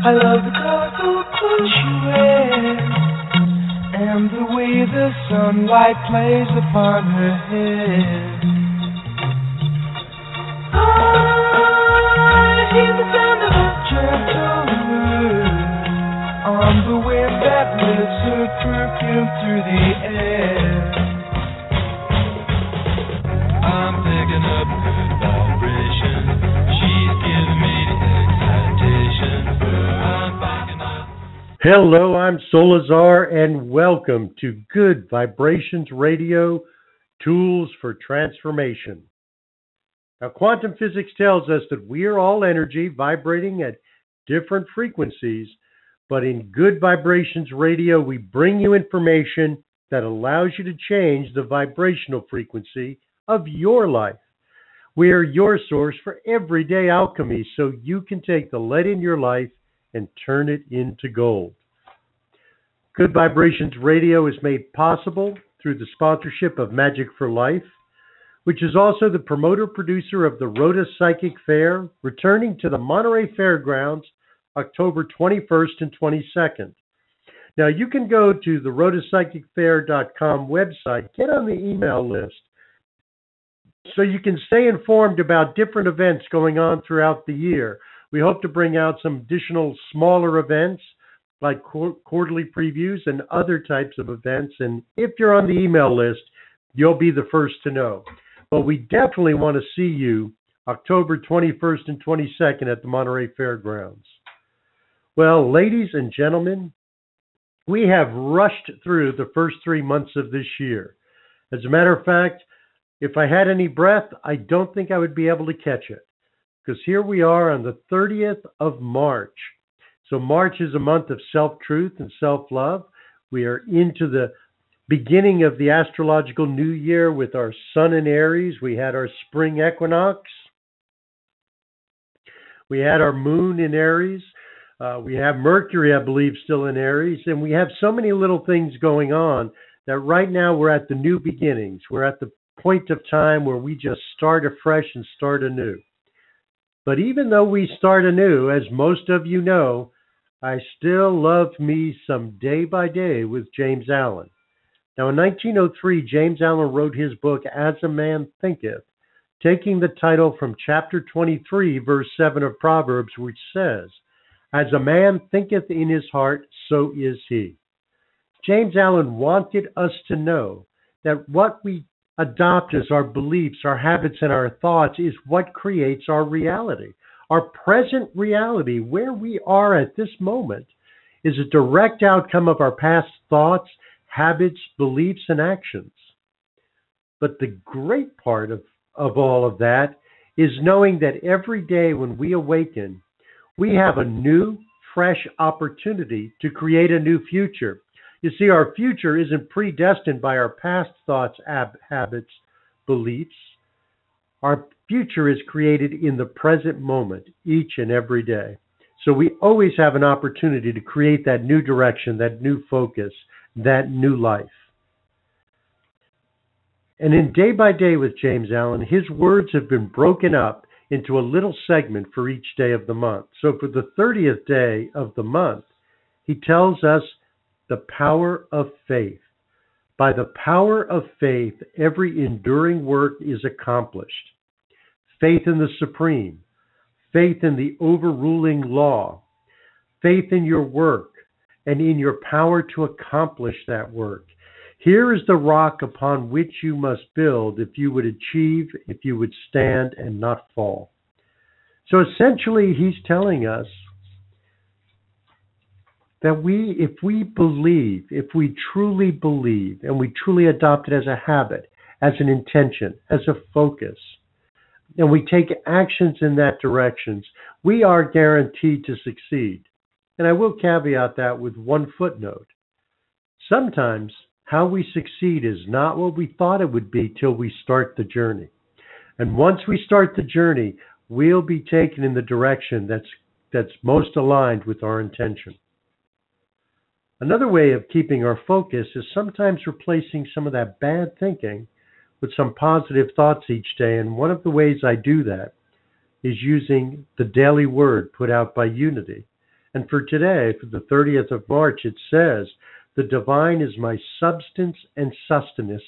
I love the colorful clothes she wears and the way the sunlight plays upon her head. I hear the sound of a gentle word on the wind that lifts her perfume through the air. I'm picking up good vibration. She's giving me excitation. I'm picking up. Hello, I'm Solazar, and welcome to Good Vibrations Radio, Tools for Transformation. Now, quantum physics tells us that we are all energy vibrating at different frequencies, but in Good Vibrations Radio, we bring you information that allows you to change the vibrational frequency of your life. We are your source for everyday alchemy, so you can take the lead in your life and turn it into gold. Good Vibrations Radio is made possible through the sponsorship of Magic for Life, which is also the promoter-producer of the Rhoda Psychic Fair, returning to the Monterey Fairgrounds October 21st and 22nd. Now, you can go to the rhodapsychicfair.com website, get on the email list, so you can stay informed about different events going on throughout the year. We hope to bring out some additional smaller events like quarterly previews and other types of events. And if you're on the email list, you'll be the first to know. But we definitely want to see you October 21st and 22nd at the Monterey Fairgrounds. Well, ladies and gentlemen, we have rushed through the first 3 months of this year. As a matter of fact, if I had any breath, I don't think I would be able to catch it, because here we are on the 30th of March. So March is a month of self-truth and self-love. We are into the beginning of the astrological new year with our sun in Aries. We had our spring equinox. We had our moon in Aries. We have Mercury, I believe, still in Aries. And we have so many little things going on that right now we're at the new beginnings. We're at the point of time where we just start afresh and start anew. But even though we start anew, as most of you know, I still love me some Day by Day with James Allen. Now, in 1903, James Allen wrote his book, As a Man Thinketh, taking the title from chapter 23, verse 7 of Proverbs, which says, As a man thinketh in his heart, so is he. James Allen wanted us to know that what we adopt as our beliefs, our habits, and our thoughts is what creates our reality. Our present reality, where we are at this moment, is a direct outcome of our past thoughts, habits, beliefs, and actions. But the great part of all of that is knowing that every day when we awaken, we have a new, fresh opportunity to create a new future. You see, our future isn't predestined by our past thoughts, habits, beliefs. Our future is created in the present moment, each and every day. So we always have an opportunity to create that new direction, that new focus, that new life. And in Day by Day with James Allen, his words have been broken up into a little segment for each day of the month. So for the 30th day of the month, he tells us the power of faith. By the power of faith, every enduring work is accomplished. Faith in the Supreme, faith in the overruling law, faith in your work, and in your power to accomplish that work. Here is the rock upon which you must build if you would achieve, if you would stand and not fall. So essentially, he's telling us that if we believe, if we truly believe, and we truly adopt it as a habit, as an intention, as a focus, and we take actions in that direction, we are guaranteed to succeed. And I will caveat that with one footnote. Sometimes how we succeed is not what we thought it would be till we start the journey. And once we start the journey, we'll be taken in the direction that's most aligned with our intention. Another way of keeping our focus is sometimes replacing some of that bad thinking with some positive thoughts each day. And one of the ways I do that is using the daily word put out by Unity. And for today, for the 30th of March, it says, the divine is my substance and sustenance,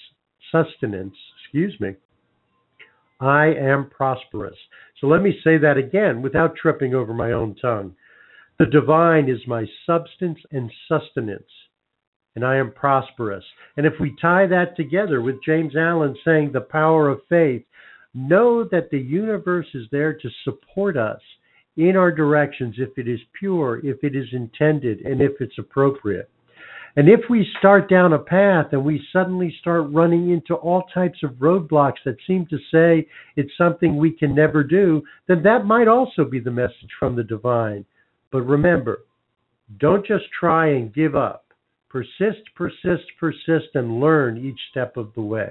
I am prosperous. So let me say that again without tripping over my own tongue. The divine is my substance and sustenance, and I am prosperous. And if we tie that together with James Allen saying the power of faith, know that the universe is there to support us in our directions if it is pure, if it is intended, and if it's appropriate. And if we start down a path and we suddenly start running into all types of roadblocks that seem to say it's something we can never do, then that might also be the message from the divine. But remember, don't just try and give up. Persist, persist, persist, and learn each step of the way.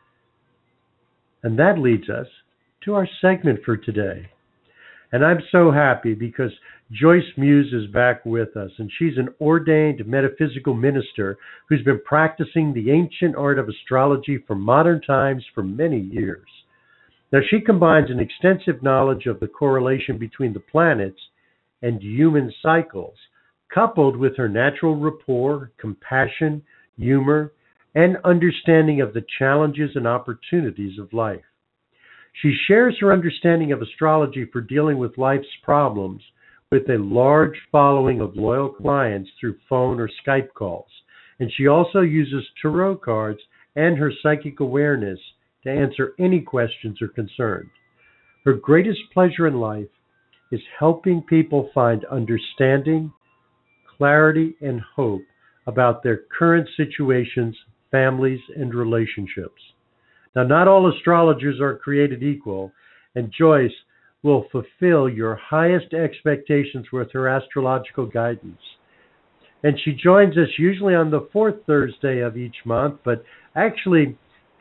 And that leads us to our segment for today. And I'm so happy because Joyce Muse is back with us, and she's an ordained metaphysical minister who's been practicing the ancient art of astrology from modern times for many years. Now, she combines an extensive knowledge of the correlation between the planets and human cycles, coupled with her natural rapport, compassion, humor, and understanding of the challenges and opportunities of life. She shares her understanding of astrology for dealing with life's problems with a large following of loyal clients through phone or Skype calls. And she also uses tarot cards and her psychic awareness to answer any questions or concerns. Her greatest pleasure in life is helping people find understanding, clarity, and hope about their current situations, families, and relationships. Now, not all astrologers are created equal, and Joyce will fulfill your highest expectations with her astrological guidance. And she joins us usually on the fourth Thursday of each month, but actually,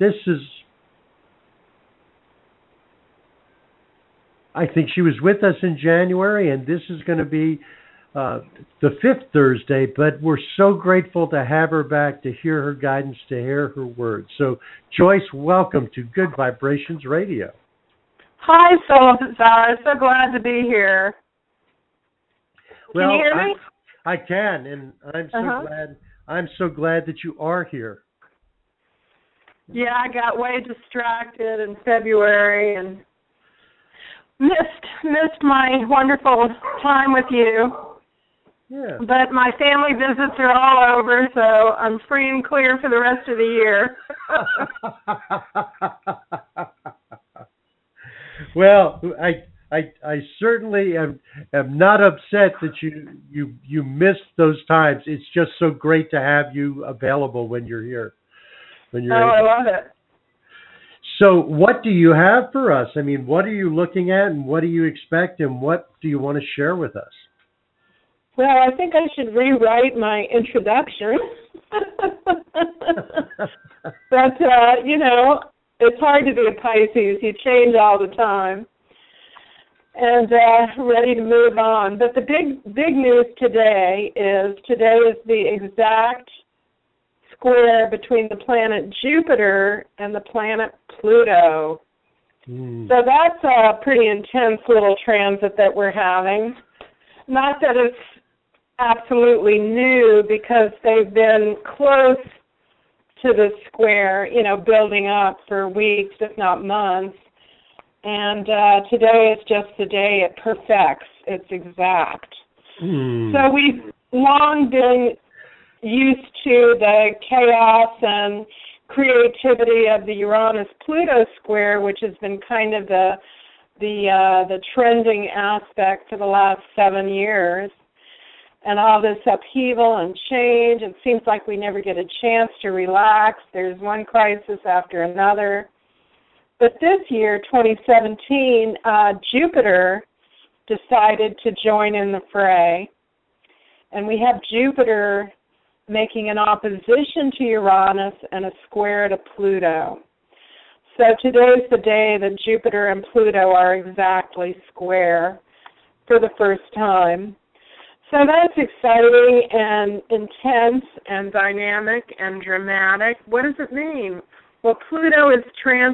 I think she was with us in January, and this is going to be the fifth Thursday, but we're so grateful to have her back, to hear her guidance, to hear her words. So, Joyce, welcome to Good Vibrations Radio. Hi, Solazar. So glad to be here. Well, can you hear me? I can, and I'm so glad that you are here. Yeah, I got way distracted in February and missed my wonderful time with you. Yeah. But my family visits are all over, so I'm free and clear for the rest of the year. Well, I certainly am not upset that you missed those times. It's just so great to have you available when you're here. I love it. So what do you have for us? I mean, what are you looking at, and what do you expect, and what do you want to share with us? Well, I think I should rewrite my introduction. But, it's hard to be a Pisces. You change all the time. And ready to move on. But the big news today is the exact square between the planet Jupiter and the planet Pluto. So that's a pretty intense little transit that we're having. Not that it's absolutely new, because they've been close to the square, building up for weeks, if not months. And today is just the day it perfects. It's exact. So we've long been used to the chaos and creativity of the Uranus-Pluto square, which has been kind of the trending aspect for the last 7 years. And all this upheaval and change, it seems like we never get a chance to relax. There's one crisis after another. But this year, 2017, Jupiter decided to join in the fray. And we have Jupiter making an opposition to Uranus and a square to Pluto. So today's the day that Jupiter and Pluto are exactly square for the first time. So that's exciting and intense and dynamic and dramatic. What does it mean? Well, Pluto is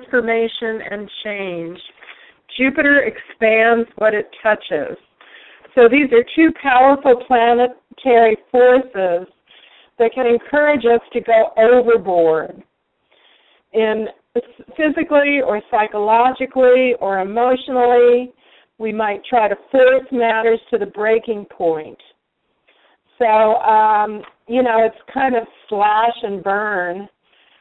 transformation and change. Jupiter expands what it touches. So these are two powerful planetary forces that can encourage us to go overboard in physically or psychologically or emotionally. We might try to force matters to the breaking point. So, it's kind of slash and burn.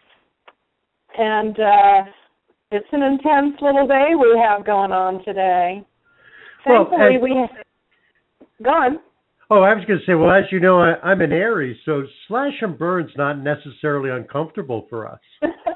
And it's an intense little day we have going on today. Thankfully, we have... Go on. Oh, I was going to say, well, as you know, I'm an Aries, so slash and burn's not necessarily uncomfortable for us.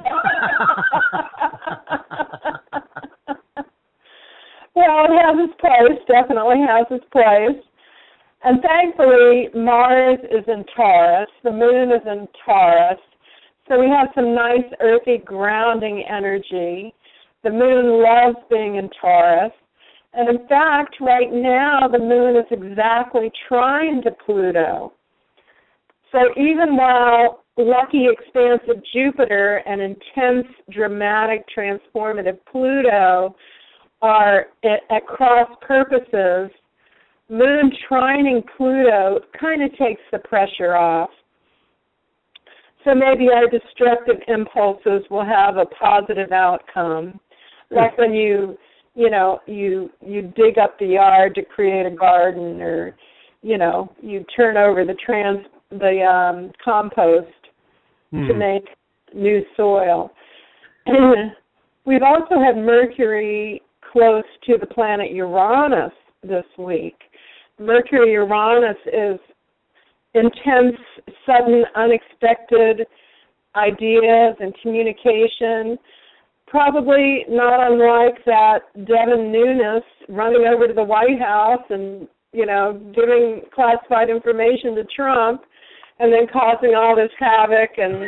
Well, it has its place, definitely has its place. And thankfully, Mars is in Taurus, the moon is in Taurus, so we have some nice earthy grounding energy. The moon loves being in Taurus. And in fact, right now, the moon is exactly trine to Pluto. So even while lucky, expansive Jupiter and intense, dramatic, transformative Pluto are at cross purposes, moon trining Pluto kind of takes the pressure off. So maybe our destructive impulses will have a positive outcome. Like when you dig up the yard to create a garden, or, you turn over the compost to make new soil. We've also had Mercury close to the planet Uranus this week. Mercury-Uranus is intense, sudden, unexpected ideas and communication, probably not unlike that Devin Nunes running over to the White House and, giving classified information to Trump and then causing all this havoc and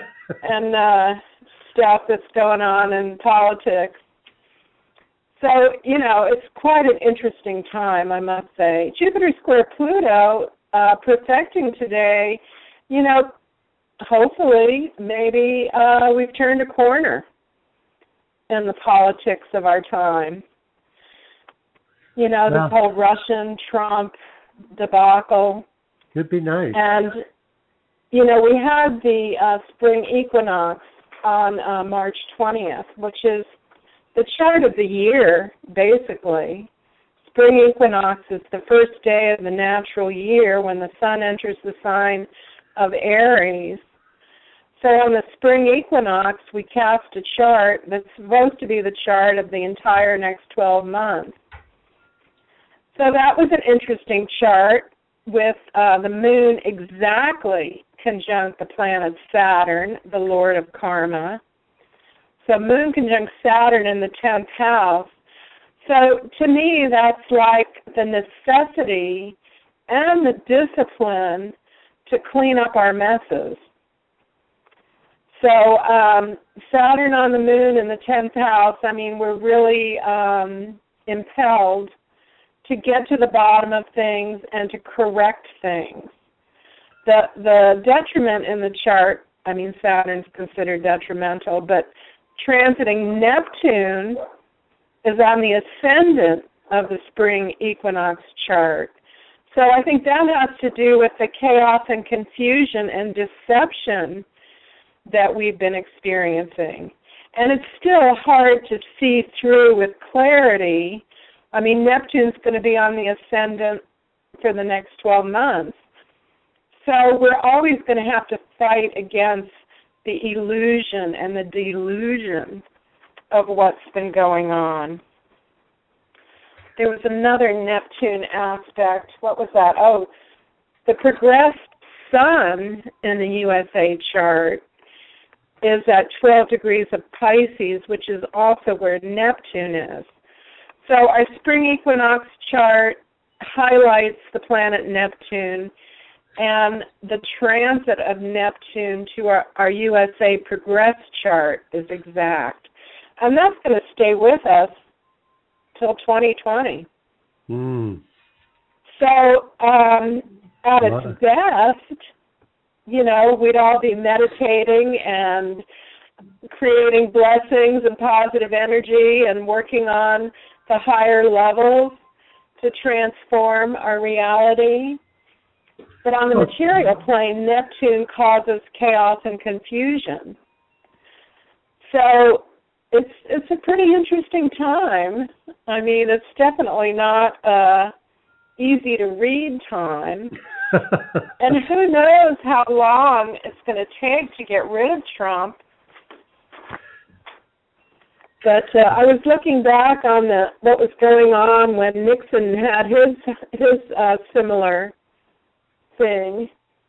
stuff that's going on in politics. So, it's quite an interesting time, I must say. Jupiter square Pluto perfecting today, hopefully, maybe we've turned a corner in the politics of our time. This whole Russian Trump debacle. Could be nice. And, we had the spring equinox on March 20th, which is the chart of the year, basically. Spring equinox is the first day of the natural year when the sun enters the sign of Aries. So on the spring equinox, we cast a chart that's supposed to be the chart of the entire next 12 months. So that was an interesting chart with the moon exactly conjunct the planet Saturn, the lord of karma. So moon conjunct Saturn in the 10th house. So to me, that's like the necessity and the discipline to clean up our messes. So Saturn on the moon in the 10th house, we're really impelled to get to the bottom of things and to correct things. The detriment in the chart, Saturn's considered detrimental, but transiting Neptune is on the ascendant of the spring equinox chart. So I think that has to do with the chaos and confusion and deception that we've been experiencing. And it's still hard to see through with clarity. Neptune's going to be on the ascendant for the next 12 months. So we're always going to have to fight against the illusion and the delusion of what's been going on. There was another Neptune aspect. What was that? Oh, the progressed sun in the USA chart is at 12 degrees of Pisces, which is also where Neptune is. So our spring equinox chart highlights the planet Neptune, and the transit of Neptune to our USA progressed chart is exact. And that's going to stay with us till 2020. So at its best, we'd all be meditating and creating blessings and positive energy and working on the higher levels to transform our reality. But on the material plane, Neptune causes chaos and confusion. So it's a pretty interesting time. I mean, it's definitely not easy to read time. And who knows how long it's going to take to get rid of Trump. But I was looking back on what was going on when Nixon had his similar thing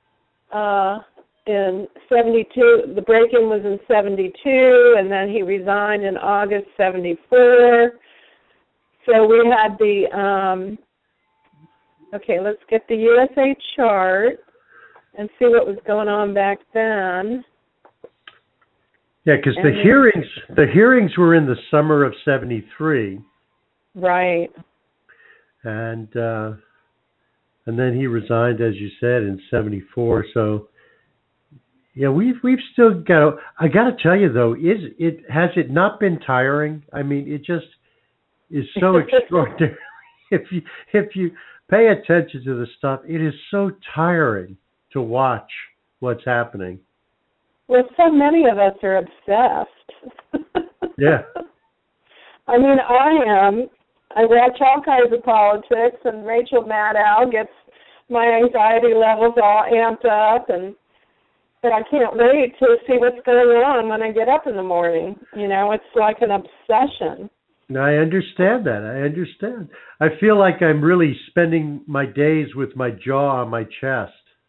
in 72. The break-in was in 72, and then he resigned in August 74. So we had the, okay, let's get the USA chart and see what was going on back then. Yeah, because the hearings were in the summer of 73. Right. And then he resigned, as you said, in 74. So yeah, we've still got. I got to tell you though, has it not been tiring? I mean, it just is so extraordinary. If you pay attention to the stuff, it is so tiring to watch what's happening. Well, so many of us are obsessed. Yeah. I mean, I am. I watch all kinds of politics, and Rachel Maddow gets my anxiety levels all amped up, but I can't wait to see what's going on when I get up in the morning. You know, it's like an obsession. No, I understand that. I understand. I feel like I'm really spending my days with my jaw on my chest.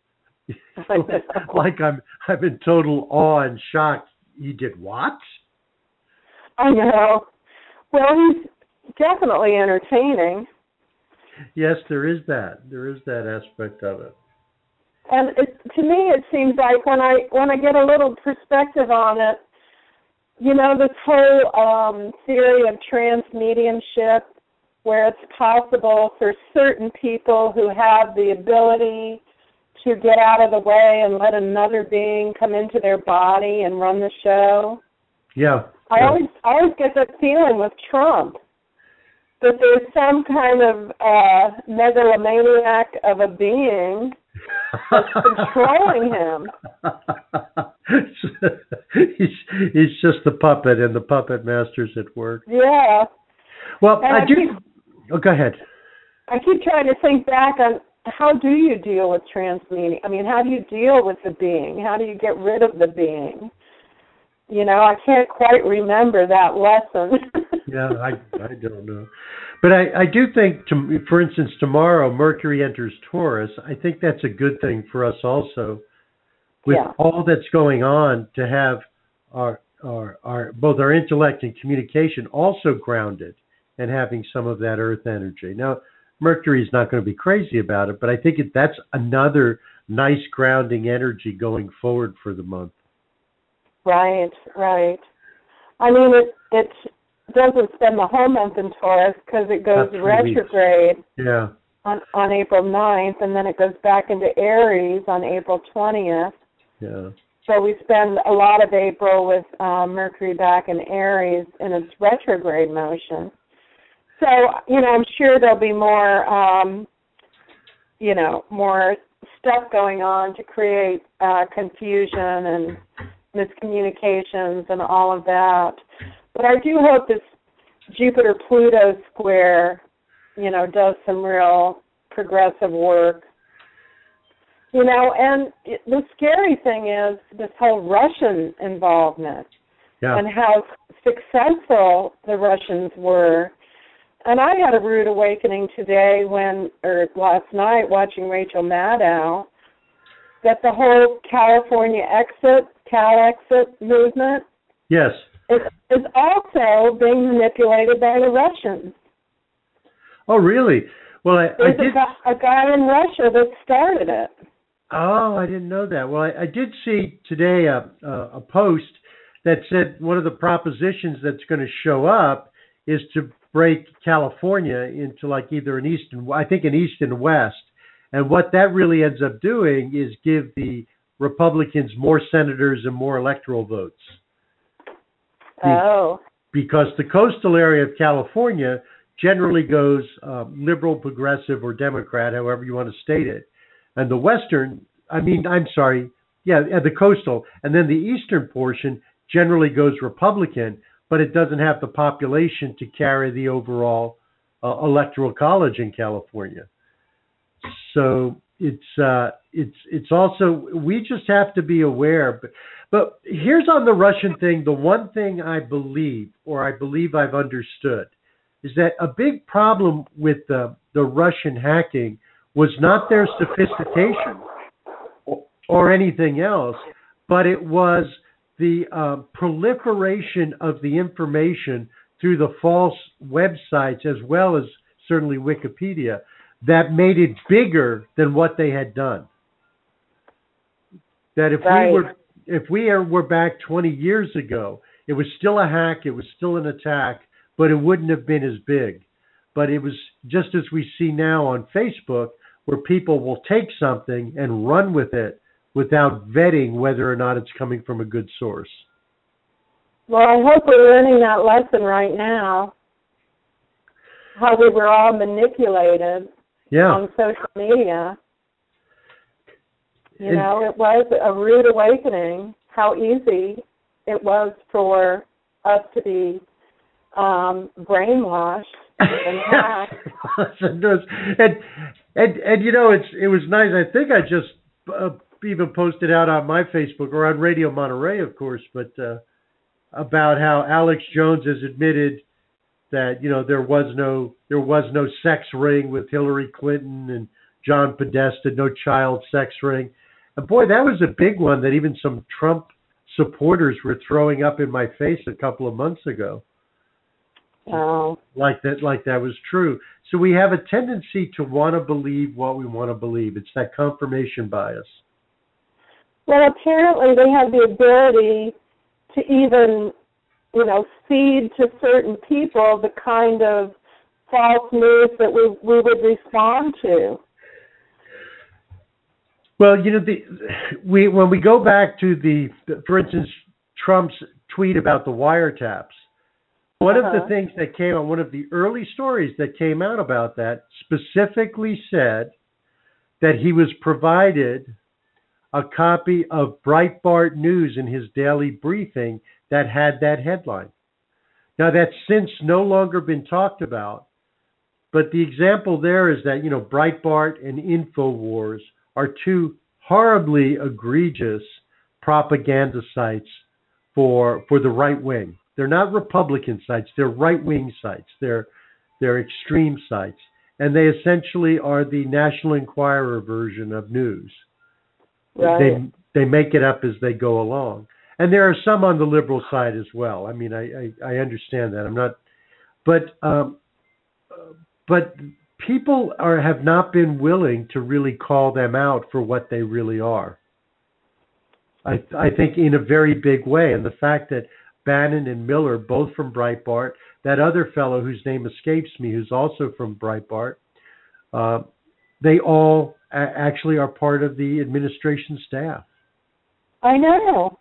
Like I'm in total awe and shock. You did what? I know. Well, he's definitely entertaining. Yes, there is that. There is that aspect of it. And to me, it seems like when I get a little perspective on it, you know, this whole theory of transmediumship, where it's possible for certain people who have the ability to get out of the way and let another being come into their body and run the show. Yeah. I always get that feeling with Trump, that there's some kind of megalomaniac of a being that's controlling him. He's just the puppet, and the puppet master's at work. Yeah. Well, go ahead. I keep trying to think back on how do you deal with transmedium? I mean, how do you deal with the being? How do you get rid of the being? You know, I can't quite remember that lesson. Yeah, I don't know. But I do think, for instance, tomorrow Mercury enters Taurus. I think that's a good thing for us also, with all that's going on, to have our both our intellect and communication also grounded and having some of that earth energy. Now, Mercury's not going to be crazy about it, but I think that's another nice grounding energy going forward for the month. Right. I mean, it doesn't spend the whole month in Taurus because it goes retrograde on April 9th, and then it goes back into Aries on April 20th. Yeah. So we spend a lot of April with Mercury back in Aries in its retrograde motion. So, you know, I'm sure there'll be more, more stuff going on to create confusion and miscommunications and all of that. But I do hope this Jupiter-Pluto square, you know, does some real progressive work. You know, and the scary thing is this whole Russian involvement and how successful the Russians were. And I had a rude awakening last night watching Rachel Maddow, that the whole California Cal exit movement is also being manipulated by the Russians. Oh, really? Well, There's a guy in Russia that started it. Oh, I didn't know that. Well, I did see today a post that said one of the propositions that's going to show up is to break California into like either an east and west. And what that really ends up doing is give the Republicans more senators and more electoral votes. Because the coastal area of California generally goes liberal, progressive, or Democrat, however you want to state it. And the the coastal, and then the eastern portion generally goes Republican, but it doesn't have the population to carry the overall electoral college in California. So it's also, we just have to be aware. But here's on the Russian thing, the one thing I believe I've understood, is that a big problem with the Russian hacking was not their sophistication or anything else, but it was the proliferation of the information through the false websites, as well as certainly Wikipedia, that made it bigger than what they had done. That if we were back 20 years ago, it was still a hack, it was still an attack, but it wouldn't have been as big. But it was just as we see now on Facebook, where people will take something and run with it without vetting whether or not it's coming from a good source. Well, I hope we're learning that lesson right now, how we were all manipulated on social media. You know, it was a rude awakening how easy it was for us to be brainwashed and hacked. and you know, it was nice. I think I just even posted out on my Facebook, or on Radio Monterey, of course, but about how Alex Jones has admitted that, you know, there was no sex ring with Hillary Clinton and John Podesta, no child sex ring. And boy, that was a big one that even some Trump supporters were throwing up in my face a couple of months ago. Oh. Like that was true. So we have a tendency to want to believe what we want to believe. It's that confirmation bias. Well, apparently they have the ability to even, you know, feed to certain people the kind of false news that we would respond to. Well, you know, when we go back to for instance, Trump's tweet about the wiretaps, one of the things that came out, one of the early stories that came out about that specifically said that he was provided a copy of Breitbart News in his daily briefing that had that headline. Now, that's since no longer been talked about, but the example there is that, you know, Breitbart and InfoWars are two horribly egregious propaganda sites for the right wing. They're not Republican sites, they're right-wing sites. They're extreme sites. And they essentially are the National Enquirer version of news. Right. They make it up as they go along. And there are some on the liberal side as well. I mean, I understand that. I'm not, but people have not been willing to really call them out for what they really are. I think in a very big way. And the fact that Bannon and Miller, both from Breitbart, that other fellow whose name escapes me, who's also from Breitbart, they all actually are part of the administration staff. I know.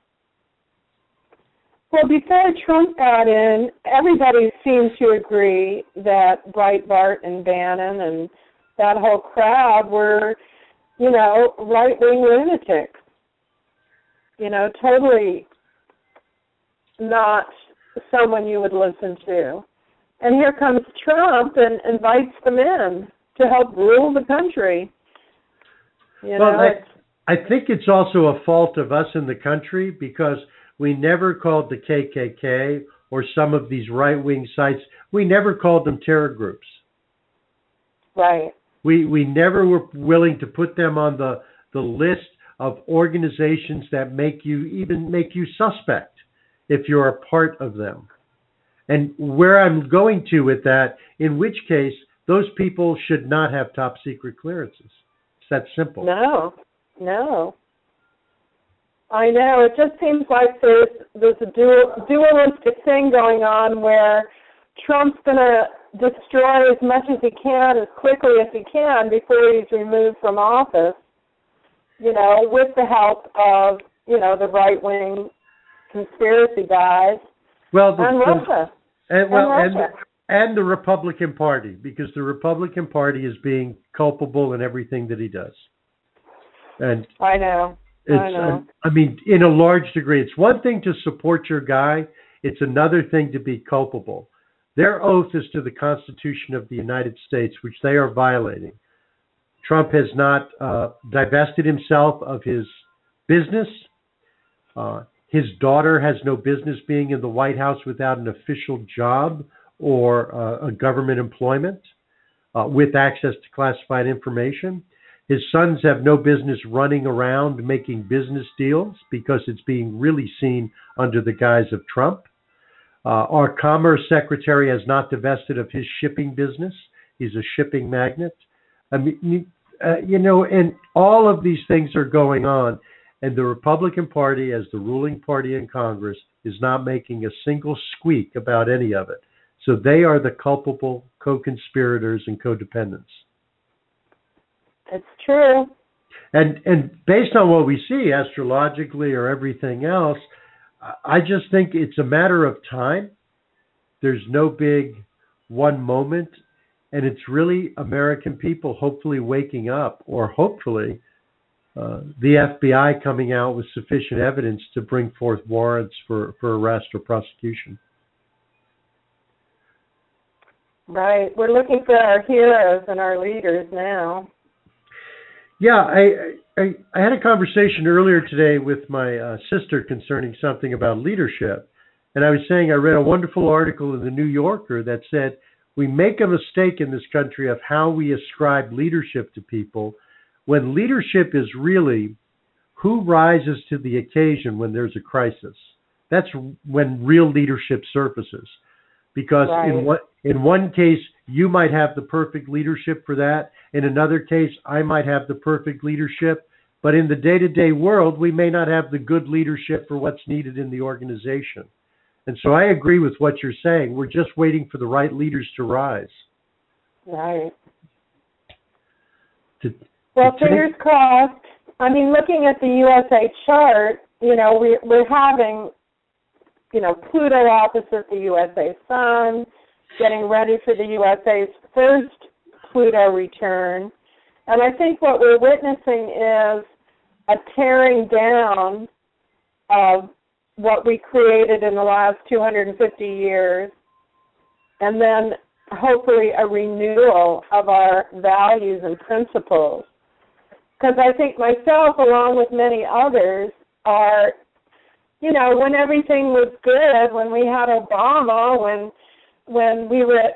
Well, before Trump got in, everybody seemed to agree that Breitbart and Bannon and that whole crowd were, you know, right-wing lunatics. You know, totally not someone you would listen to. And here comes Trump and invites them in to help rule the country. You know, I think it's also a fault of us in the country because we never called the KKK or some of these right-wing sites, we never called them terror groups. Right. We never were willing to put them on the list of organizations that make you suspect if you're a part of them. And where I'm going to with that, in which case, those people should not have top secret clearances. It's that simple. No. I know. It just seems like there's a dualistic thing going on where Trump's going to destroy as much as he can, as quickly as he can, before he's removed from office, you know, with the help of, you know, the right-wing conspiracy guys and Russia. And And the Republican Party, because the Republican Party is being culpable in everything that he does. And I know. I mean, in a large degree, it's one thing to support your guy. It's another thing to be culpable. Their oath is to the Constitution of the United States, which they are violating. Trump has not divested himself of his business. His daughter has no business being in the White House without an official job or a government employment with access to classified information. His sons have no business running around making business deals because it's being really seen under the guise of Trump. Our Commerce Secretary has not divested of his shipping business. He's a shipping magnate. I mean, and all of these things are going on, and the Republican Party, as the ruling party in Congress, is not making a single squeak about any of it. So they are the culpable co-conspirators and codependents. It's true. And based on what we see astrologically or everything else, I just think it's a matter of time. There's no big one moment. And it's really American people hopefully waking up, or hopefully the FBI coming out with sufficient evidence to bring forth warrants for arrest or prosecution. Right. We're looking for our heroes and our leaders now. Yeah, I had a conversation earlier today with my sister concerning something about leadership. And I was saying I read a wonderful article in the New Yorker that said, we make a mistake in this country of how we ascribe leadership to people, when leadership is really who rises to the occasion when there's a crisis. That's when real leadership surfaces. Because right. in one case, you might have the perfect leadership for that. In another case, I might have the perfect leadership. But in the day-to-day world, we may not have the good leadership for what's needed in the organization. And so I agree with what you're saying. We're just waiting for the right leaders to rise. Right. Fingers crossed. I mean, looking at the USA chart, we're having, Pluto opposite the USA Sun, getting ready for the USA's first Pluto return. And I think what we're witnessing is a tearing down of what we created in the last 250 years, and then hopefully a renewal of our values and principles. Because I think myself, along with many others, are, when everything was good, when we had Obama, when we were,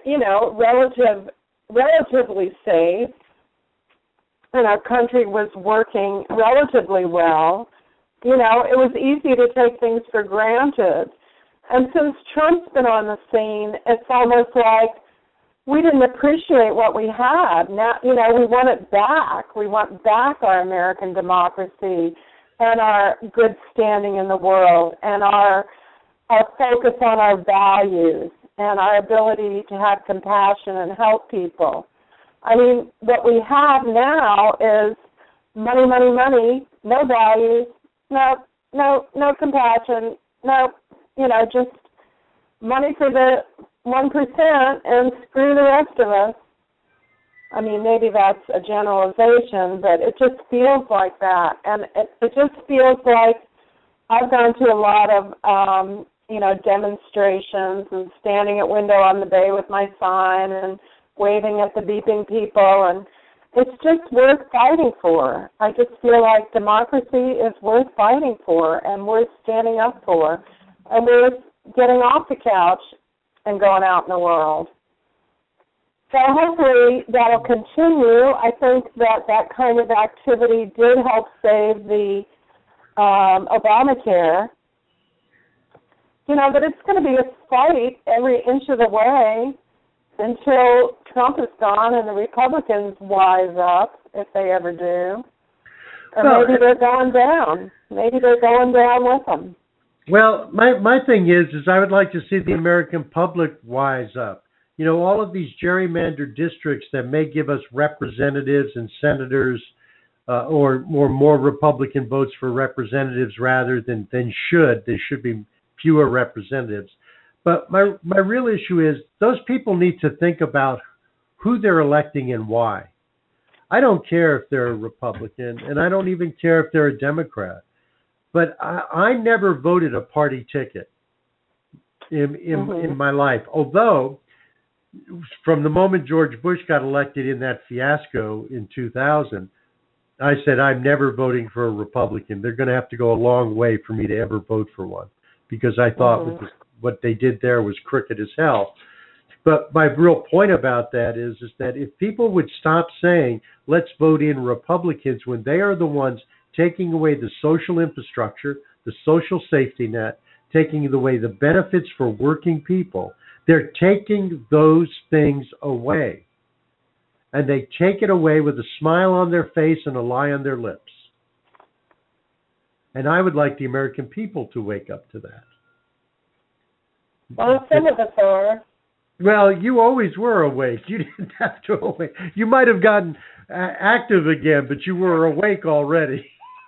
relatively safe, and our country was working relatively well, it was easy to take things for granted. And since Trump's been on the scene, it's almost like we didn't appreciate what we had. Now, we want it back. We want back our American democracy and our good standing in the world and our focus on our values and our ability to have compassion and help people. I mean, what we have now is money, money, money, no values, no compassion, just money for the 1% and screw the rest of us. I mean, maybe that's a generalization, but it just feels like that. And it just feels like I've gone to a lot of, demonstrations and standing at window on the bay with my sign and waving at the beeping people, and it's just worth fighting for. I just feel like democracy is worth fighting for and worth standing up for, and worth getting off the couch and going out in the world. So hopefully that'll continue. I think that kind of activity did help save the Obamacare. But it's going to be a fight every inch of the way until Trump is gone and the Republicans wise up, if they ever do. Or maybe they're going down. Maybe they're going down with them. Well, my thing is I would like to see the American public wise up. All of these gerrymandered districts that may give us representatives and senators or more Republican votes for representatives rather than should. There should be fewer representatives. But my real issue is those people need to think about who they're electing and why. I don't care if they're a Republican, and I don't even care if they're a Democrat. But I never voted a party ticket in my life. Although, from the moment George Bush got elected in that fiasco in 2000, I said, I'm never voting for a Republican. They're going to have to go a long way for me to ever vote for one, because I thought what they did there was crooked as hell. But my real point about that is that if people would stop saying, let's vote in Republicans, when they are the ones taking away the social infrastructure, the social safety net, taking away the benefits for working people, they're taking those things away. And they take it away with a smile on their face and a lie on their lips. And I would like the American people to wake up to that. Well, some of us are. Well, you always were awake. You didn't have to awake. You might have gotten active again, but you were awake already.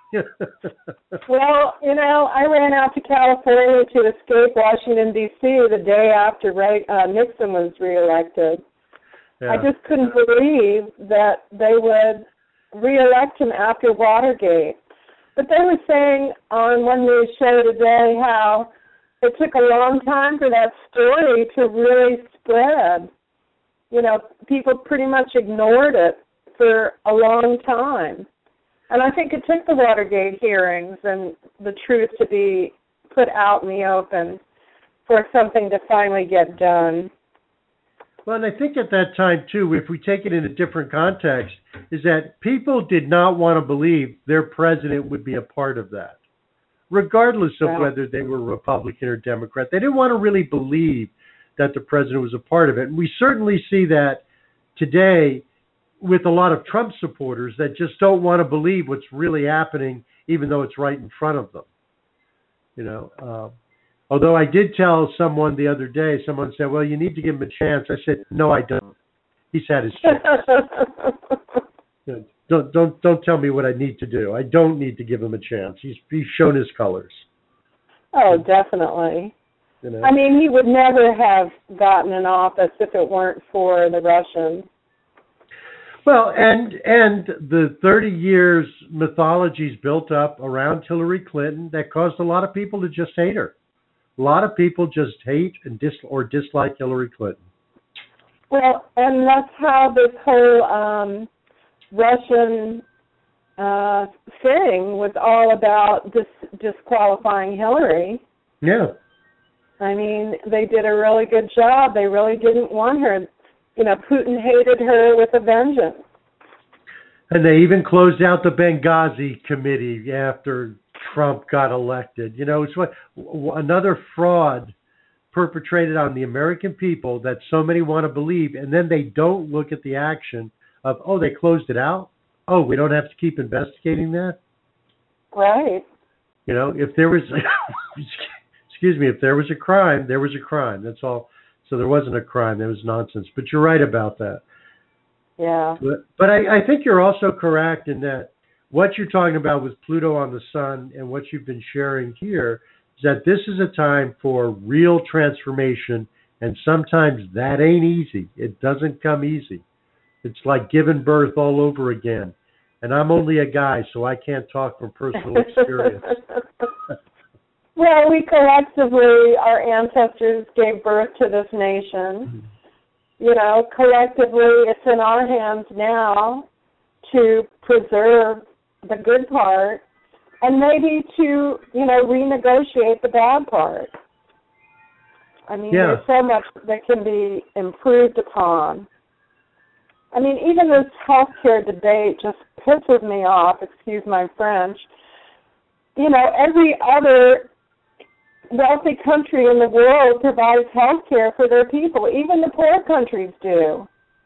Well, I ran out to California to escape Washington, D.C. the day after Nixon was reelected. Yeah. I just couldn't believe that they would reelect him after Watergate. But they were saying on one news show today how it took a long time for that story to really spread. People pretty much ignored it for a long time. And I think it took the Watergate hearings and the truth to be put out in the open for something to finally get done. Well, and I think at that time, too, if we take it in a different context, is that people did not want to believe their president would be a part of that, regardless of whether they were Republican or Democrat. They didn't want to really believe that the president was a part of it. And we certainly see that today with a lot of Trump supporters that just don't want to believe what's really happening, even though it's right in front of them. Although I did tell someone the other day, someone said, well, you need to give him a chance. I said, no, I don't. He's had his chance. Don't tell me what I need to do. I don't need to give him a chance. He's shown his colors. Oh, definitely. I mean, he would never have gotten in office if it weren't for the Russians. Well, and the 30 years mythologies built up around Hillary Clinton that caused a lot of people to just hate her. A lot of people just hate and dislike Hillary Clinton. Well, and that's how this whole Russian thing was all about disqualifying Hillary. Yeah. I mean, they did a really good job. They really didn't want her. Putin hated her with a vengeance. And they even closed out the Benghazi committee after Trump got elected. It's another fraud perpetrated on the American people that so many want to believe, and then they don't look at the action of, they closed it out? Oh, we don't have to keep investigating that? Right. If there was, if there was a crime, there was a crime. That's all. So there wasn't a crime. There was nonsense. But you're right about that. Yeah. But I think you're also correct in that what you're talking about with Pluto on the sun and what you've been sharing here is that this is a time for real transformation, and sometimes that ain't easy. It doesn't come easy. It's like giving birth all over again. And I'm only a guy, so I can't talk from personal experience. Well, we collectively, our ancestors gave birth to this nation. Collectively, it's in our hands now to preserve the good part and maybe to, renegotiate the bad part. I mean, there's so much that can be improved upon. I mean, even this healthcare debate just pisses me off, excuse my French. Every other wealthy country in the world provides health care for their people. Even the poor countries do.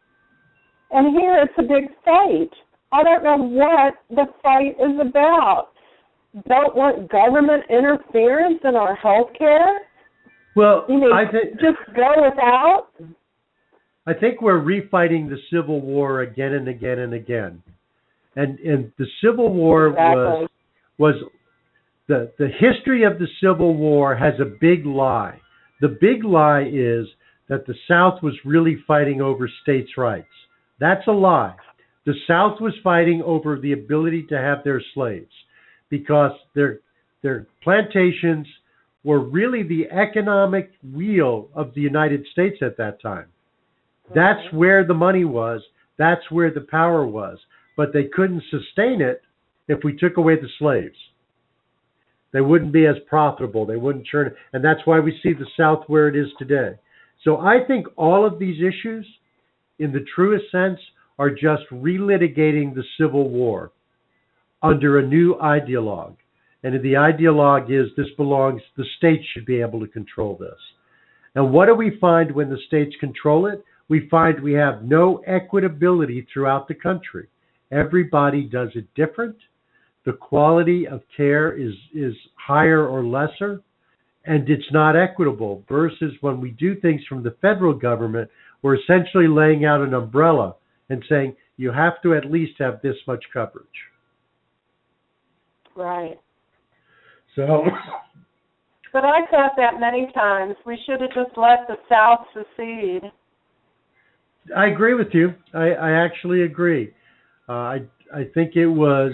And here it's a big fight. I don't know what the fight is about. Don't want government interference in our health care? Well, I think just go without? I think we're refighting the Civil War again and again and again. And the Civil War was the history of the Civil War has a big lie. The big lie is that the South was really fighting over states' rights. That's a lie. The South was fighting over the ability to have their slaves because their plantations were really the economic wheel of the United States at that time. That's where the money was. That's where the power was. But they couldn't sustain it if we took away the slaves. They wouldn't be as profitable. They wouldn't churn it. And that's why we see the South where it is today. So I think all of these issues, in the truest sense, are just relitigating the Civil War under a new ideologue. And the ideologue is the states should be able to control this. And what do we find when the states control it? We find we have no equitability throughout the country. Everybody does it different. The quality of care is higher or lesser, and it's not equitable, versus when we do things from the federal government, we're essentially laying out an umbrella and saying you have to at least have this much coverage. Right. So, but I thought that many times. We should have just let the South secede. I agree with you. I actually agree. I think it was.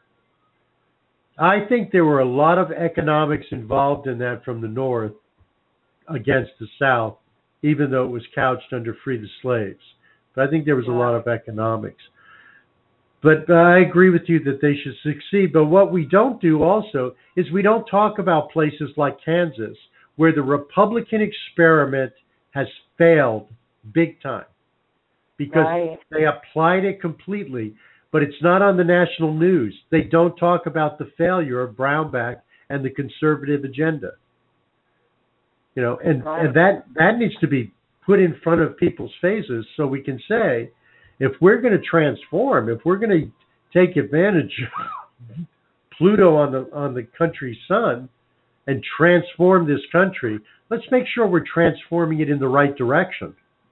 I think there were a lot of economics involved in that from the North against the South, even though it was couched under free the slaves. But I think there was a lot of economics. But I agree with you that they should succeed. But what we don't do also is we don't talk about places like Kansas, where the Republican experiment has failed big time because they applied it completely. But it's not on the national news. They don't talk about the failure of Brownback and the conservative agenda. You know, and that needs to be put in front of people's faces so we can say, if we're going to transform, if we're going to take advantage of Pluto on the country's sun and transform this country, let's make sure we're transforming it in the right direction.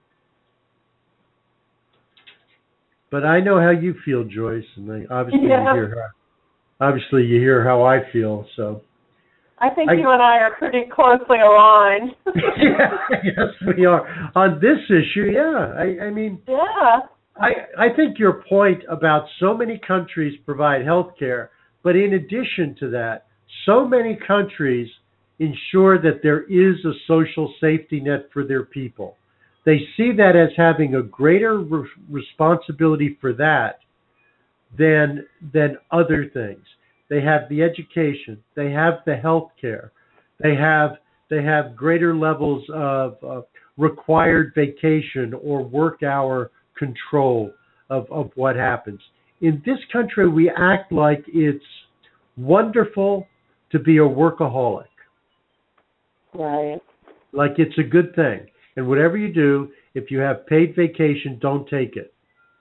But I know how you feel, Joyce, and obviously you hear how I feel. So I think you and I are pretty closely aligned. Yes, we are on this issue. Yeah, I mean, I think your point about so many countries provide health care, but in addition to that, so many countries ensure that there is a social safety net for their people. They see that as having a greater responsibility for that than other things. They have the education, they have the health care, they have greater levels of required vacation or work hour control of what happens. In this country, we act like it's wonderful to be a workaholic. Right. Like it's a good thing. And whatever you do, if you have paid vacation, don't take it.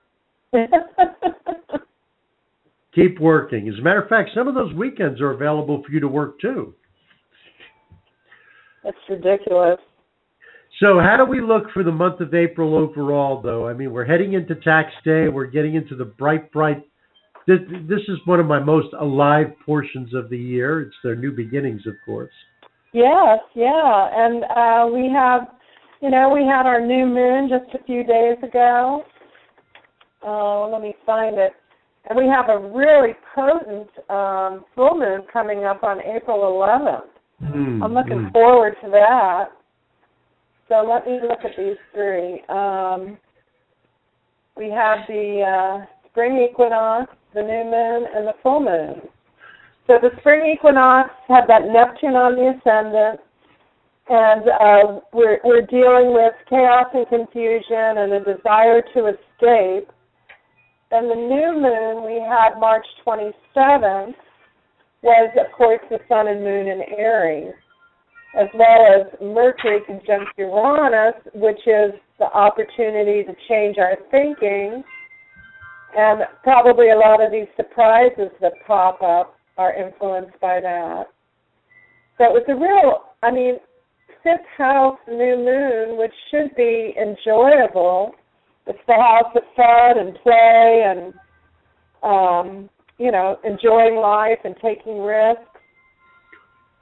Keep working. As a matter of fact, some of those weekends are available for you to work too. That's ridiculous. So how do we look for the month of April overall, though? I mean, we're heading into tax day. We're getting into the bright. This is one of my most alive portions of the year. It's their new beginnings, of course. Yes, yeah. And we had our new moon just a few days ago. Let me find it. And we have a really potent full moon coming up on April 11th. I'm looking forward to that. So let me look at these three. We have the spring equinox, the new moon, and the full moon. So the spring equinox had that Neptune on the ascendant, and we're dealing with chaos and confusion and a desire to escape. And the new moon we had March 27th was, of course, the sun and moon in Aries, as well as Mercury conjunct Uranus, which is the opportunity to change our thinking. And probably a lot of these surprises that pop up are influenced by that. So it was a real, fifth house new moon, which should be enjoyable. It's the house of fun and play and, enjoying life and taking risks.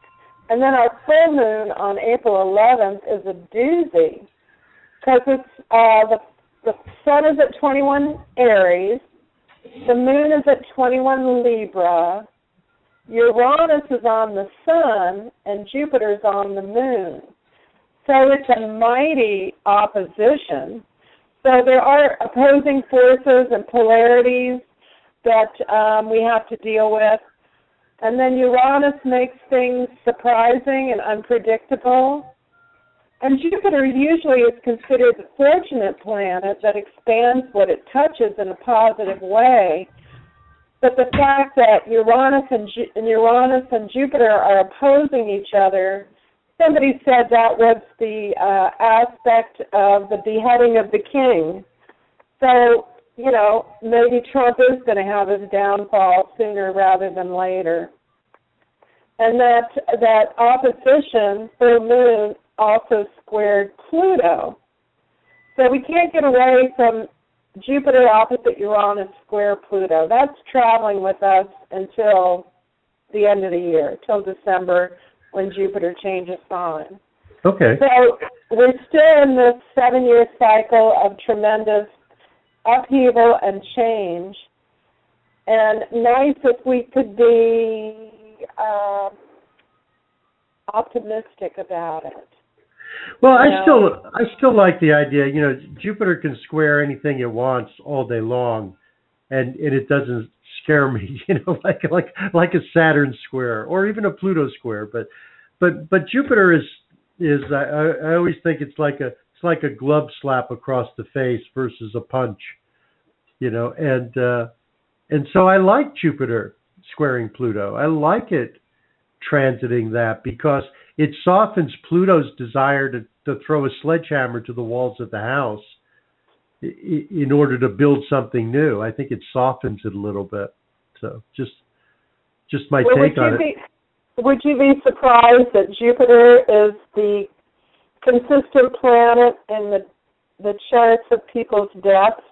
And then our full moon on April 11th is a doozy because it's the sun is at 21 Aries, the moon is at 21 Libra, Uranus is on the sun, and Jupiter's on the moon. So it's a mighty opposition. So there are opposing forces and polarities that we have to deal with. And then Uranus makes things surprising and unpredictable. And Jupiter usually is considered the fortunate planet that expands what it touches in a positive way. But the fact that Uranus and Jupiter are opposing each other, somebody said that was the aspect of the beheading of the king. So, you know, maybe Trump is going to have his downfall sooner rather than later. And that opposition, full moon, also squared Pluto. So we can't get away from Jupiter opposite Uranus square Pluto. That's traveling with us until the end of the year, till December, when Jupiter changes sign. Okay. So we're still in this 7-year cycle of tremendous upheaval and change. And nice if we could be optimistic about it. Well, I still like the idea. You know, Jupiter can square anything it wants all day long, and it doesn't scare me. You know, like a Saturn square or even a Pluto square. But Jupiter is I always think it's like a glove slap across the face versus a punch. You know, and so I like Jupiter squaring Pluto. I like it transiting that because it softens Pluto's desire to throw a sledgehammer to the walls of the house in order to build something new. I think it softens it a little bit. So just my take on it. Would you be surprised that Jupiter is the consistent planet in the charts of people's deaths?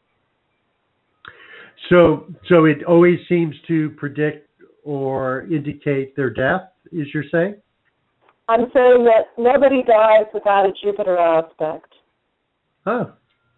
So it always seems to predict or indicate their death, is you're saying? I'm saying that nobody dies without a Jupiter aspect. Oh.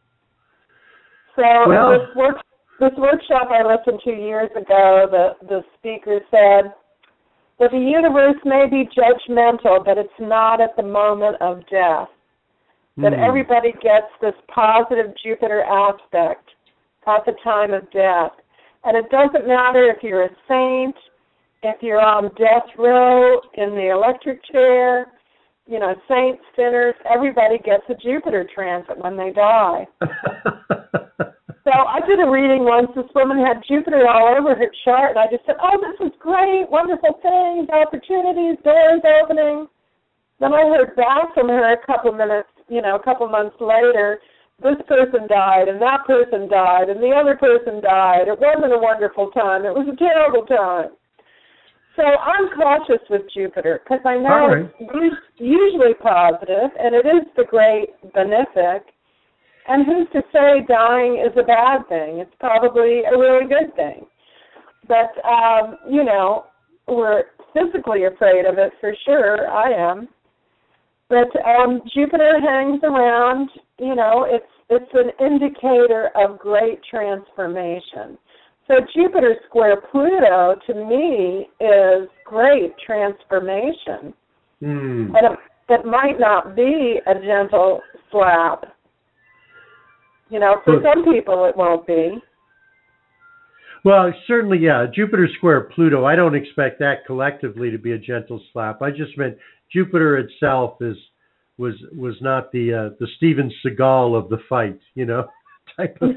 So this workshop I listened to years ago, the speaker said that the universe may be judgmental, but it's not at the moment of death. That everybody gets this positive Jupiter aspect at the time of death. And it doesn't matter if you're a saint, if you're on death row, in the electric chair, you know, saints, sinners, everybody gets a Jupiter transit when they die. So I did a reading once. This woman had Jupiter all over her chart, and I just said, oh, this is great, wonderful things, opportunities, doors opening. Then I heard back from her a couple months later, this person died, and that person died, and the other person died. It wasn't a wonderful time. It was a terrible time. So I'm cautious with Jupiter because I know it's usually positive, and it is the great benefic. And who's to say dying is a bad thing? It's probably a really good thing. But, you know, we're physically afraid of it for sure. I am. But Jupiter hangs around. You know, it's an indicator of great transformation. So Jupiter square Pluto, to me, is great transformation. And it might not be a gentle slap. You know, for some people it won't be. Well, certainly, yeah. Jupiter square Pluto, I don't expect that collectively to be a gentle slap. I just meant Jupiter itself was not the Steven Seagal of the fight, you know, type of.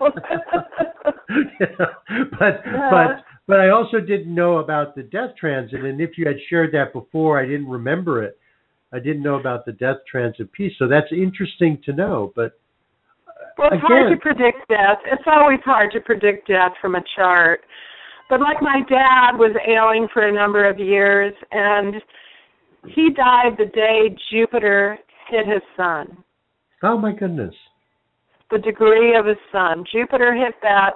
But I also didn't know about the death transit, and if you had shared that before, I didn't remember it. I didn't know about the death transit piece, so that's interesting to know. But well, it's hard to predict death. It's always hard to predict death from a chart. But like my dad was ailing for a number of years, and he died the day Jupiter hit his sun. Oh, my goodness. The degree of his sun. Jupiter hit that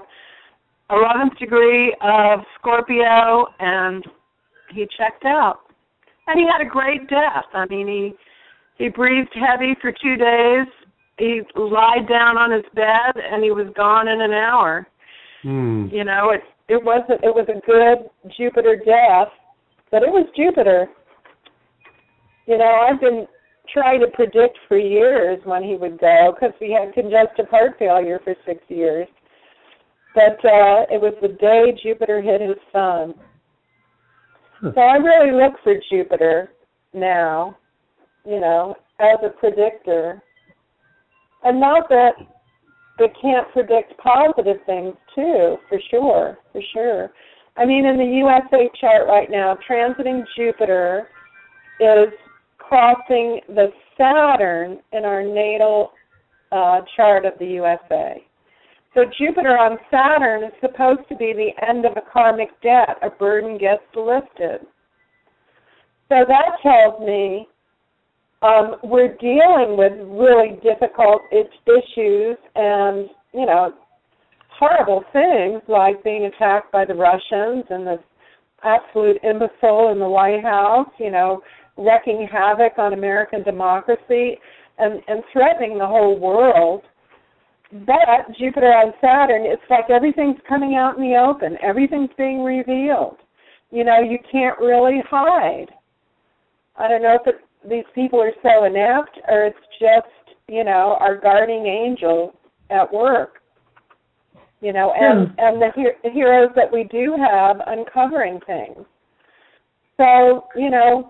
11th degree of Scorpio, and he checked out. And he had a great death. I mean, he breathed heavy for 2 days. He lied down on his bed, and he was gone in an hour. You know, it was a good Jupiter death, but it was Jupiter. You know, I've been trying to predict for years when he would go because he had congestive heart failure for 6 years. But it was the day Jupiter hit his sun. So I really look for Jupiter now, you know, as a predictor. And not that they can't predict positive things, too, for sure. I mean, in the USA chart right now, transiting Jupiter is crossing the Saturn in our natal chart of the USA. So Jupiter on Saturn is supposed to be the end of a karmic debt. A burden gets lifted. So that tells me we're dealing with really difficult issues and, you know, horrible things like being attacked by the Russians and this absolute imbecile in the White House, you know, wreaking havoc on American democracy and threatening the whole world. But Jupiter on Saturn, it's like everything's coming out in the open. Everything's being revealed. You know, you can't really hide. I don't know if these people are so inept or it's just, you know, our guardian angel at work. You know, and the heroes that we do have uncovering things. So, you know,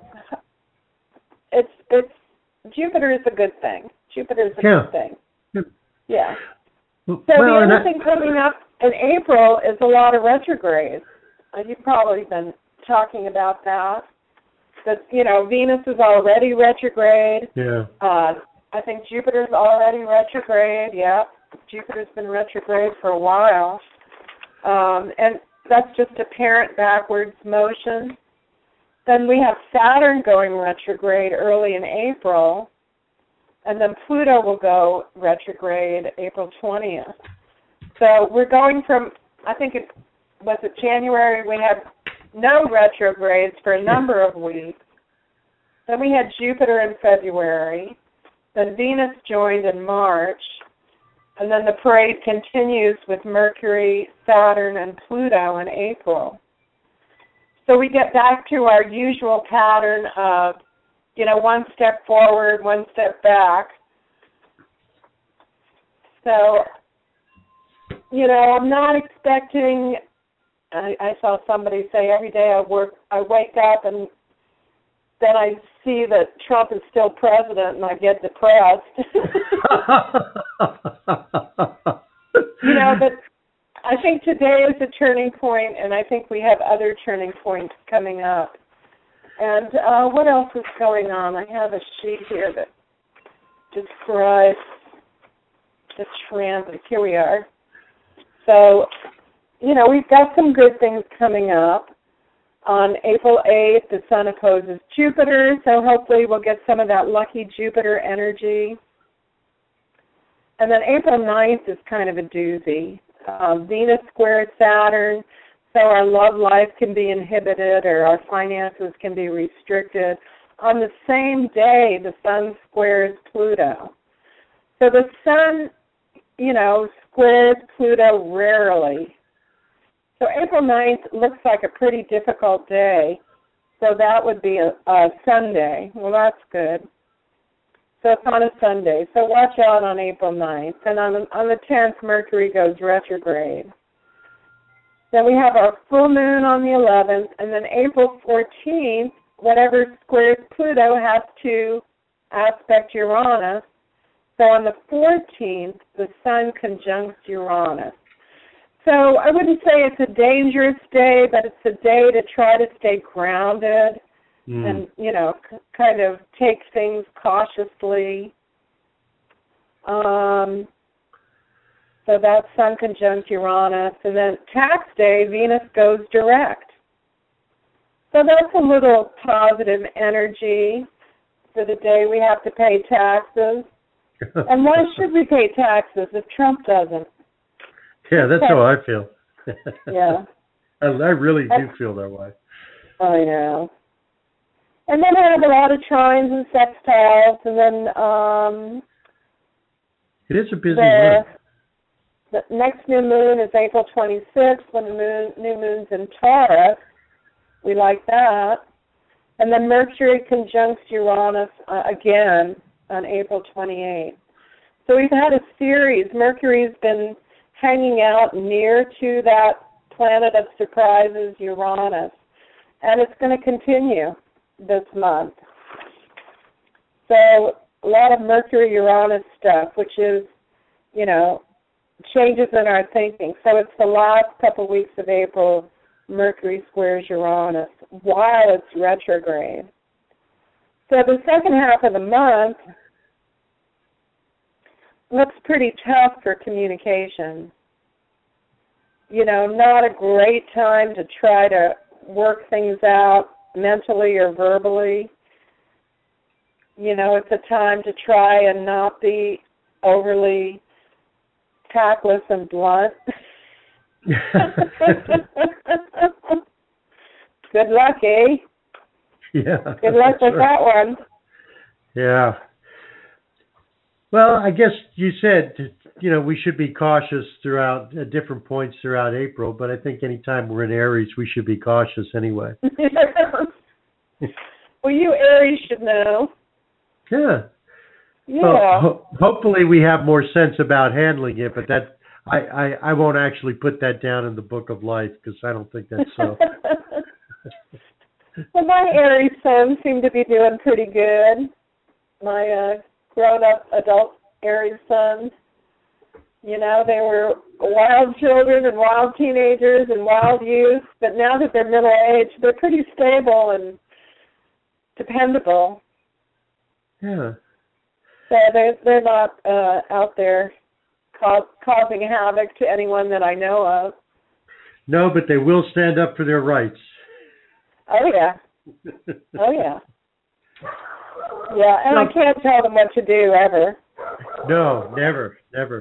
it's Jupiter is a good thing. Jupiter is a good thing. Yeah. So the other thing coming up in April is a lot of retrogrades. You've probably been talking about that. That, you know, Venus is already retrograde. Yeah. I think Jupiter's already retrograde. Yeah. Jupiter's been retrograde for a while. And that's just apparent backwards motion. Then we have Saturn going retrograde early in April. And then Pluto will go retrograde April 20th. So we're going from, I think it was January, we had no retrogrades for a number of weeks. Then we had Jupiter in February. Then Venus joined in March. And then the parade continues with Mercury, Saturn, and Pluto in April. So we get back to our usual pattern of, you know, one step forward, one step back. So, you know, I'm not expecting, I saw somebody say every day I wake up and then I see that Trump is still president and I get depressed. You know, but I think today is a turning point, and I think we have other turning points coming up. And what else is going on? I have a sheet here that describes the transit. Here we are. So, you know, we've got some good things coming up. On April 8th, the Sun opposes Jupiter, so hopefully we'll get some of that lucky Jupiter energy. And then April 9th is kind of a doozy. Venus squares Saturn, so our love life can be inhibited or our finances can be restricted. On the same day, the Sun squares Pluto. So the Sun, you know, squares Pluto rarely. So April 9th looks like a pretty difficult day. So that would be a Sunday. Well, that's good. So it's on a Sunday. So watch out on April 9th. And on the 10th, Mercury goes retrograde. Then we have our full moon on the 11th. And then April 14th, whatever squares Pluto has to aspect Uranus. So on the 14th, the Sun conjuncts Uranus. So I wouldn't say it's a dangerous day, but it's a day to try to stay grounded and, you know, kind of take things cautiously. So that's Sun conjunct Uranus. And then tax day, Venus goes direct. So that's a little positive energy for the day we have to pay taxes. And why should we pay taxes if Trump doesn't? Yeah, that's how I feel. Yeah. I really do feel that way. I know. And then I have a lot of trines and sextiles, and then it is a busy month. The next new moon is April 26th, when the new moon's in Taurus. We like that. And then Mercury conjuncts Uranus again on April 28th. So we've had a series. Mercury's been hanging out near to that planet of surprises, Uranus, and it's going to continue this month. So a lot of Mercury-Uranus stuff, which is, you know, changes in our thinking. So it's the last couple weeks of April, Mercury squares Uranus while it's retrograde. So the second half of the month looks pretty tough for communication. You know, not a great time to try to work things out mentally or verbally. You know, it's a time to try and not be overly tactless and blunt. Good luck, eh? Yeah. Good luck with that one. Yeah. Well, I guess you said, you know, we should be cautious throughout at different points throughout April, but I think anytime we're in Aries, we should be cautious anyway. Well, you Aries should know. Yeah. Yeah. Well, hopefully we have more sense about handling it, but that I won't actually put that down in the book of life because I don't think that's so. Well, my Aries sons seem to be doing pretty good. My grown-up adult Aries sons, you know, they were wild children and wild teenagers and wild youth, but now that they're middle-aged, they're pretty stable and dependable. Yeah. So they're not out there causing havoc to anyone that I know of. No, but they will stand up for their rights. Oh, yeah. Oh, yeah. Yeah, and I can't tell them what to do, ever. No, never.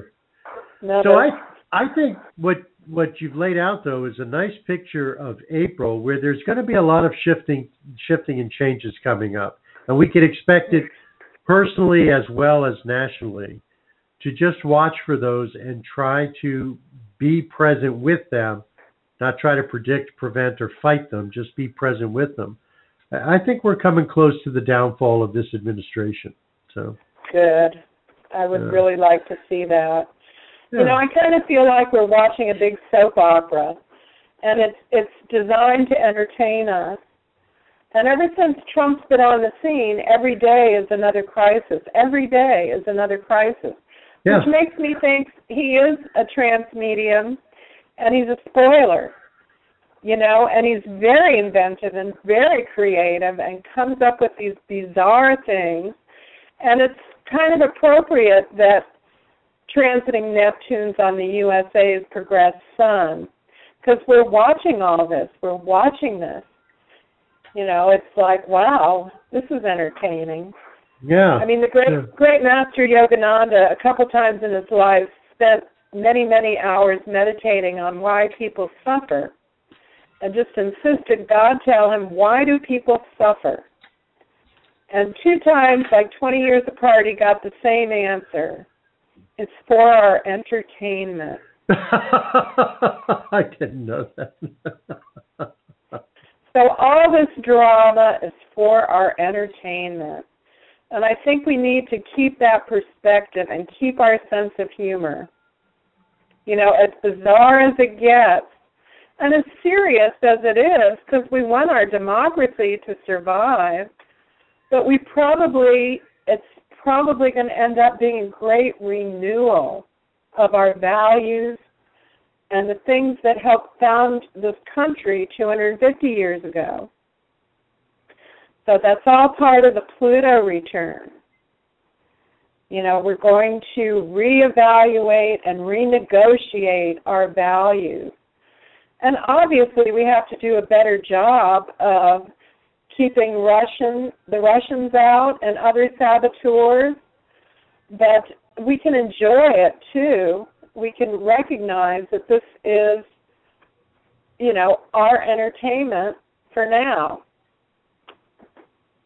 So I think what you've laid out, though, is a nice picture of April where there's going to be a lot of shifting and changes coming up. And we can expect it personally as well as nationally, to just watch for those and try to be present with them, not try to predict, prevent, or fight them, just be present with them. I think we're coming close to the downfall of this administration. So good. I would really like to see that. Yeah. You know, I kind of feel like we're watching a big soap opera, and it's designed to entertain us. And ever since Trump's been on the scene, every day is another crisis. Every day is another crisis, which makes me think he is a trance medium, and he's a spoiler, you know, and he's very inventive and very creative and comes up with these bizarre things. And it's kind of appropriate that transiting Neptune's on the USA's progressed sun, because we're watching all this. We're watching this. You know, it's like, wow, this is entertaining. Yeah. I mean, the great master Yogananda, a couple times in his life, spent many, many hours meditating on why people suffer, and just insisted God tell him, why do people suffer? And 2 times, like 20 years apart, he got the same answer. It's for our entertainment. I didn't know that. So all this drama is for our entertainment. And I think we need to keep that perspective and keep our sense of humor. You know, as bizarre as it gets, and as serious as it is, because we want our democracy to survive, but it's probably going to end up being a great renewal of our values and the things that helped found this country 250 years ago. So that's all part of the Pluto return. You know, we're going to reevaluate and renegotiate our values. And obviously we have to do a better job of keeping the Russians out and other saboteurs, but we can enjoy it too. We can recognize that this is, you know, our entertainment for now.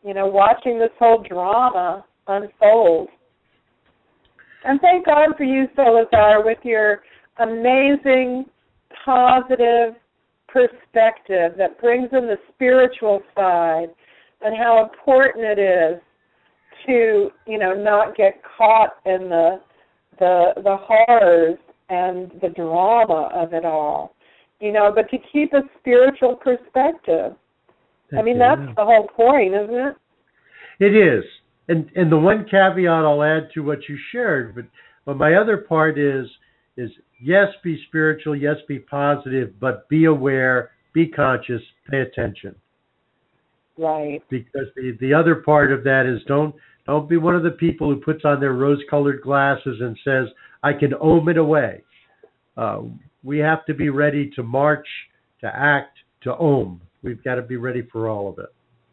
watching this whole drama unfold. And thank God for you, Solazar, with your amazing, positive perspective that brings in the spiritual side and how important it is to, not get caught in the horrors and the drama of it all, but to keep a spiritual perspective. That's the whole point, isn't it? It is. And the one caveat I'll add to what you shared, but my other part is yes, be spiritual, yes, be positive, but be aware, be conscious, pay attention. Right. Because the other part of that is don't be one of the people who puts on their rose-colored glasses and says, I can ohm it away. We have to be ready to march, to act, to ohm. We've got to be ready for all of it.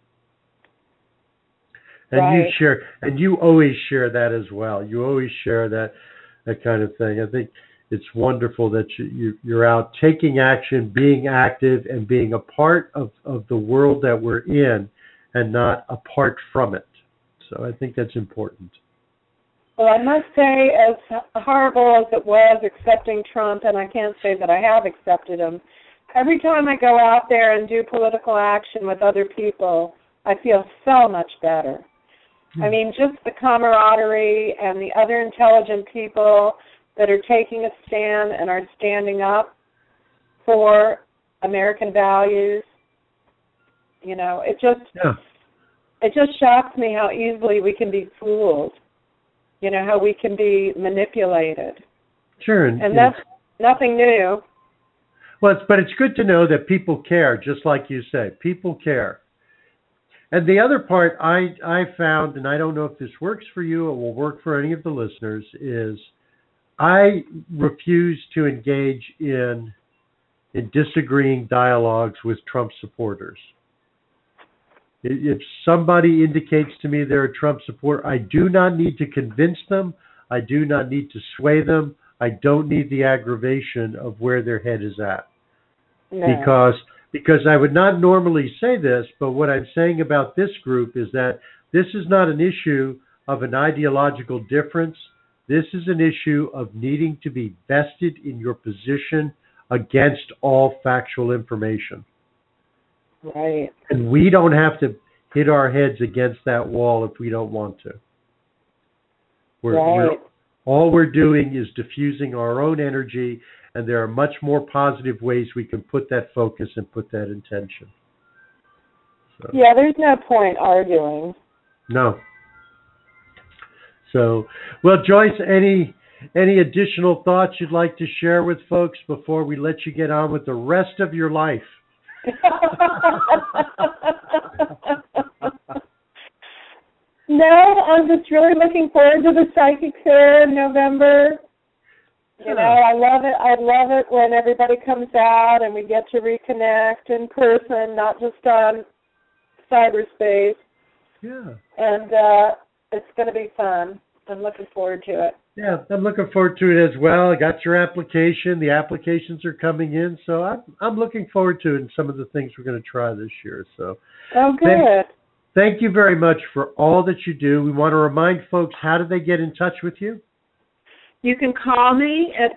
And right. you always share that as well. You always share that kind of thing. I think it's wonderful that you're out taking action, being active, and being a part of the world that we're in and not apart from it. So I think that's important. Well, I must say, as horrible as it was accepting Trump, and I can't say that I have accepted him, every time I go out there and do political action with other people, I feel so much better. Just the camaraderie and the other intelligent people that are taking a stand and are standing up for American values. It just shocks me how easily we can be fooled. How we can be manipulated. Sure. And that's nothing new. Well, but it's good to know that people care, just like you say. People care. And the other part I found, and I don't know if this works for you or will work for any of the listeners, is I refuse to engage in disagreeing dialogues with Trump supporters. If somebody indicates to me they're a Trump supporter, I do not need to convince them. I do not need to sway them. I don't need the aggravation of where their head is at. No. Because I would not normally say this, but what I'm saying about this group is that this is not an issue of an ideological difference. This is an issue of needing to be vested in your position against all factual information. Right. And we don't have to hit our heads against that wall if we don't want to. All we're doing is diffusing our own energy, and there are much more positive ways we can put that focus and put that intention. So. Yeah, there's no point arguing. No. So, well, Joyce, any additional thoughts you'd like to share with folks before we let you get on with the rest of your life? No, I'm just really looking forward to the psychic fair in November. I love it. I love it when everybody comes out and we get to reconnect in person, not just on cyberspace. Yeah. And it's going to be fun. I'm looking forward to it. Yeah, I'm looking forward to it as well. I got your application. The applications are coming in, so I'm looking forward to it and some of the things we're going to try this year. So, oh, good. Thank you very much for all that you do. We want to remind folks, how do they get in touch with you? You can call me at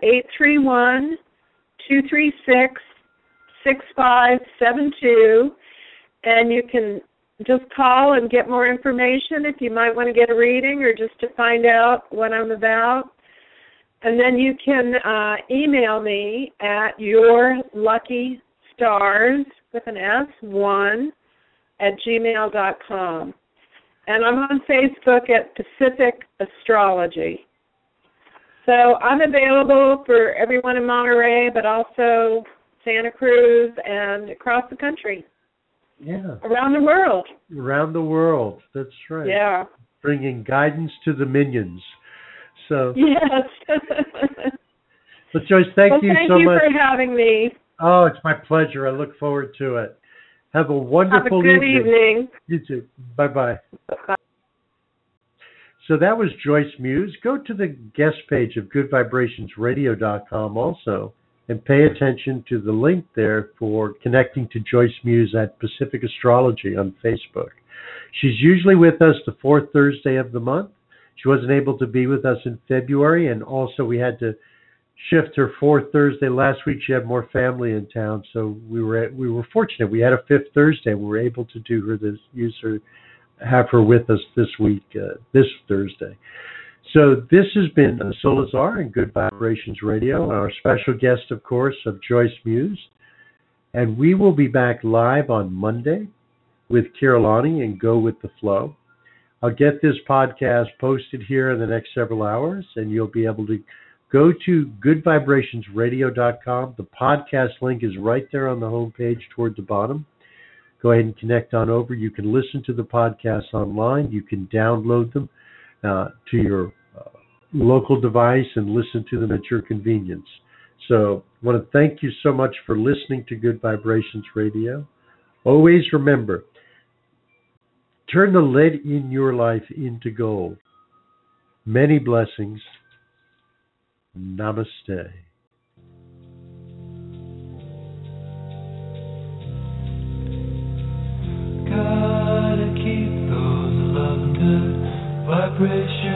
831-236-6572, and you can just call and get more information if you might want to get a reading or just to find out what I'm about. And then you can email me at yourluckystars with an S1 @gmail.com. And I'm on Facebook at Pacific Astrology. So I'm available for everyone in Monterey, but also Santa Cruz and across the country. Yeah. Around the world. Around the world. That's right. Yeah. Bringing guidance to the minions. So. Yes. But Joyce, thank you so much. Thank you for having me. Oh, it's my pleasure. I look forward to it. Have a wonderful Have a good evening. You too. Bye-bye. Bye. So that was Joyce Muse. Go to the guest page of goodvibrationsradio.com also and pay attention to the link there for connecting to Joyce Muse at Pacific Astrology on Facebook. She's usually with us the fourth Thursday of the month. She wasn't able to be with us in February, and also we had to shift her fourth Thursday last week. She had more family in town, so we were fortunate. We had a fifth Thursday. We were able to have her with us this week, this Thursday. So this has been Soul Azar and Good Vibrations Radio. Our special guest, of course, of Joyce Muse. And we will be back live on Monday with Kirillani and Go With The Flow. I'll get this podcast posted here in the next several hours, and you'll be able to go to goodvibrationsradio.com. The podcast link is right there on the homepage toward the bottom. Go ahead and connect on over. You can listen to the podcasts online. You can download them to your local device and listen to them at your convenience. So I want to thank you so much for listening to Good Vibrations Radio. Always remember, turn the lead in your life into gold. Many blessings. Namaste. Gotta keep those love and good vibrations.